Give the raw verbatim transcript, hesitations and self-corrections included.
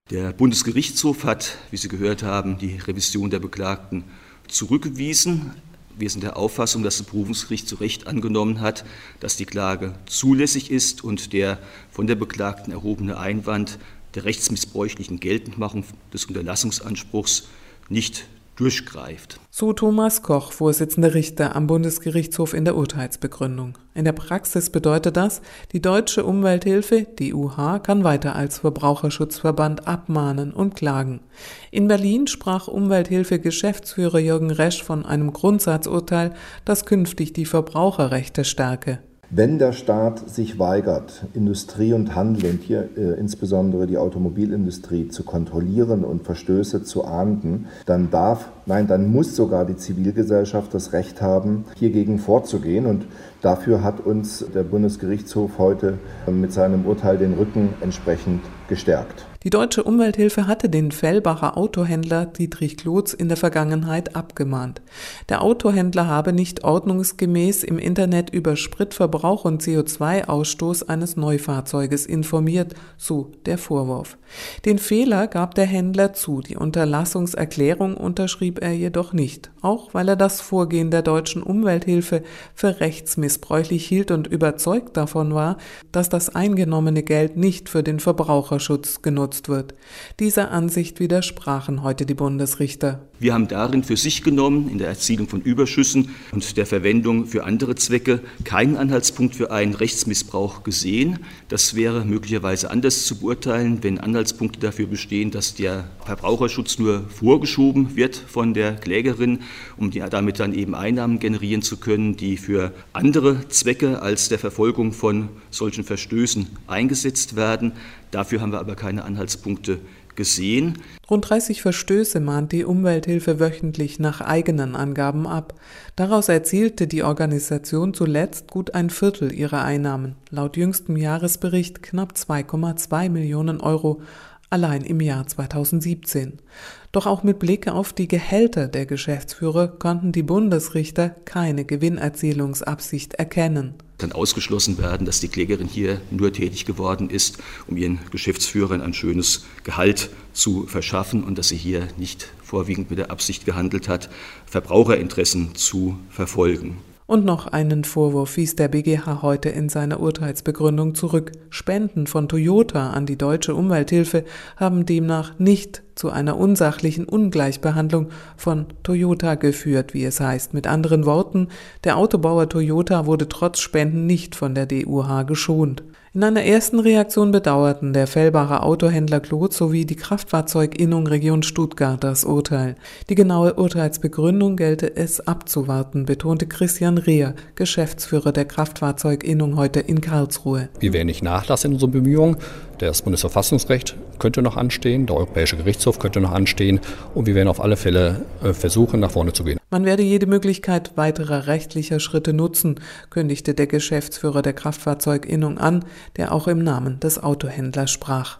Der Bundesgerichtshof hat, wie Sie gehört haben, die Revision der Beklagten zurückgewiesen. Wir sind der Auffassung, dass das Berufungsgericht zu Recht angenommen hat, dass die Klage zulässig ist und der von der Beklagten erhobene Einwand der rechtsmissbräuchlichen Geltendmachung des Unterlassungsanspruchs nicht durchgreift. So Thomas Koch, Vorsitzender Richter am Bundesgerichtshof in der Urteilsbegründung. In der Praxis bedeutet das, die Deutsche Umwelthilfe, D U H, kann weiter als Verbraucherschutzverband abmahnen und klagen. In Berlin sprach Umwelthilfe-Geschäftsführer Jürgen Resch von einem Grundsatzurteil, das künftig die Verbraucherrechte stärke. Wenn der Staat sich weigert, Industrie und Handel und hier äh, insbesondere die Automobilindustrie zu kontrollieren und Verstöße zu ahnden, dann darf, nein, dann muss sogar die Zivilgesellschaft das Recht haben, hiergegen vorzugehen. Und dafür hat uns der Bundesgerichtshof heute äh, mit seinem Urteil den Rücken entsprechend gestärkt. Die Deutsche Umwelthilfe hatte den Fellbacher Autohändler Dietrich Klotz in der Vergangenheit abgemahnt. Der Autohändler habe nicht ordnungsgemäß im Internet über Spritverbrauch und C O zwei Ausstoß eines Neufahrzeuges informiert, so der Vorwurf. Den Fehler gab der Händler zu, die Unterlassungserklärung unterschrieb er jedoch nicht, auch weil er das Vorgehen der Deutschen Umwelthilfe für rechtsmissbräuchlich hielt und überzeugt davon war, dass das eingenommene Geld nicht für den Verbraucherschutz genutzt wird. Dieser Ansicht widersprachen heute die Bundesrichter. Wir haben darin für sich genommen, in der Erzielung von Überschüssen und der Verwendung für andere Zwecke, keinen Anhaltspunkt für einen Rechtsmissbrauch gesehen. Das wäre möglicherweise anders zu beurteilen, wenn Anhaltspunkte dafür bestehen, dass der Verbraucherschutz nur vorgeschoben wird von der Klägerin, um die, damit dann eben Einnahmen generieren zu können, die für andere Zwecke als der Verfolgung von solchen Verstößen eingesetzt werden. Dafür haben wir aber keine Anhaltspunkte gesehen. Rund dreißig Verstöße mahnt die Umwelthilfe wöchentlich nach eigenen Angaben ab. Daraus erzielte die Organisation zuletzt gut ein Viertel ihrer Einnahmen. Laut jüngstem Jahresbericht knapp zwei Komma zwei Millionen Euro allein im Jahr zweitausendsiebzehn. Doch auch mit Blick auf die Gehälter der Geschäftsführer konnten die Bundesrichter keine Gewinnerzielungsabsicht erkennen. Kann ausgeschlossen werden, dass die Klägerin hier nur tätig geworden ist, um ihren Geschäftsführern ein schönes Gehalt zu verschaffen und dass sie hier nicht vorwiegend mit der Absicht gehandelt hat, Verbraucherinteressen zu verfolgen. Und noch einen Vorwurf wies der B G H heute in seiner Urteilsbegründung zurück. Spenden von Toyota an die Deutsche Umwelthilfe haben demnach nicht zu einer unsachlichen Ungleichbehandlung von Toyota geführt, wie es heißt. Mit anderen Worten, der Autobauer Toyota wurde trotz Spenden nicht von der D U H geschont. In einer ersten Reaktion bedauerten der Fellbacher Autohändler Klotz sowie die Kraftfahrzeuginnung Region Stuttgart das Urteil. Die genaue Urteilsbegründung gelte es abzuwarten, betonte Christian Reher, Geschäftsführer der Kraftfahrzeuginnung, heute in Karlsruhe. Wir werden nicht nachlassen in unseren Bemühungen. Das Bundesverfassungsrecht könnte noch anstehen, der Europäische Gerichtshof könnte noch anstehen und wir werden auf alle Fälle versuchen, nach vorne zu gehen. Man werde jede Möglichkeit weiterer rechtlicher Schritte nutzen, kündigte der Geschäftsführer der Kraftfahrzeuginnung an, der auch im Namen des Autohändlers sprach.